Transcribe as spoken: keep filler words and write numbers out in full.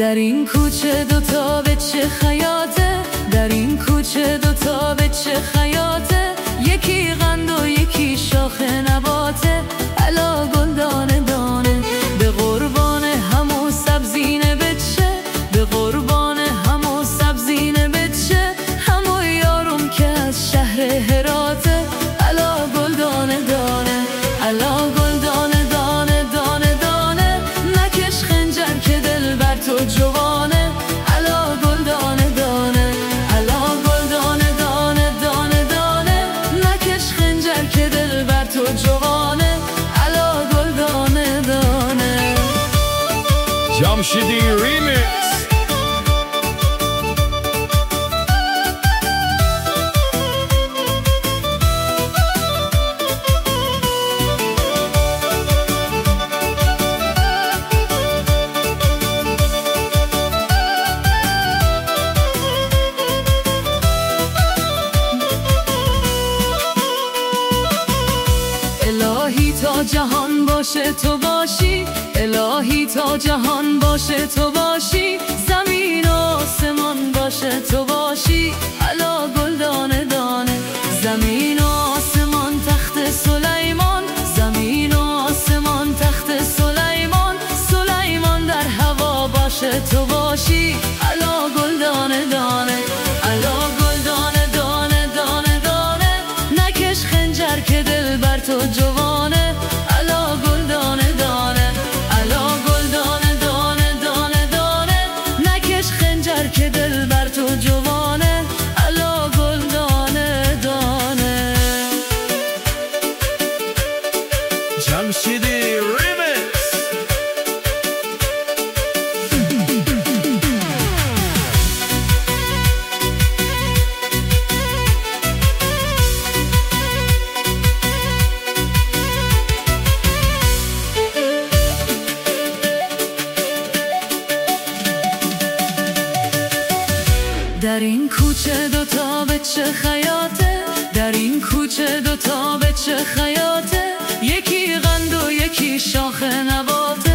در این کوچه دوتا بچه خیاطه، در این کوچه دوتا بچه خیاطه، یکی قند و یکی شاخ نباته. علا گل دانه دانه به قربان همو سبزینه بچه، به قربان همو سبزینه بچه، همو یارم که از شهر هراته. علا گل دانه دانه، علا گل دانه دانه دانه دانه، نکش خنجر که دل بر تو جوانه. علا گل دانه دانه، علا گل دانه دانه دانه دانه، نکش خنجر که دل بر تو جوانه. علا گل دانه دانه. جمشیدی ریمیکس. الهی تا جهان باشه تو باشی، الهی تا جهان باشه تو باشی، زمین و آسمان باشه تو باشی. علا گل دانه دانه، زمین و آسمان تخت سلیمان، زمین و آسمان تخت سلیمان، سلیمان در هوا باشه تو باشی. علا گل دانه دانه، علا گل دانه دانه دانه دانه، نکش خنجر که دل بر تو جوانه. علا گل دانه دانه، علا گل دانه دانه دانه دانه، نکش خنجر که دل بر تو جوانه. علا گل دانه دانه. جمشیدی ریمیکس. در این کوچه دوتا بچه خیاطه، در این کوچه دوتا بچه خیاطه، یکی قند و یکی شاخ نباته.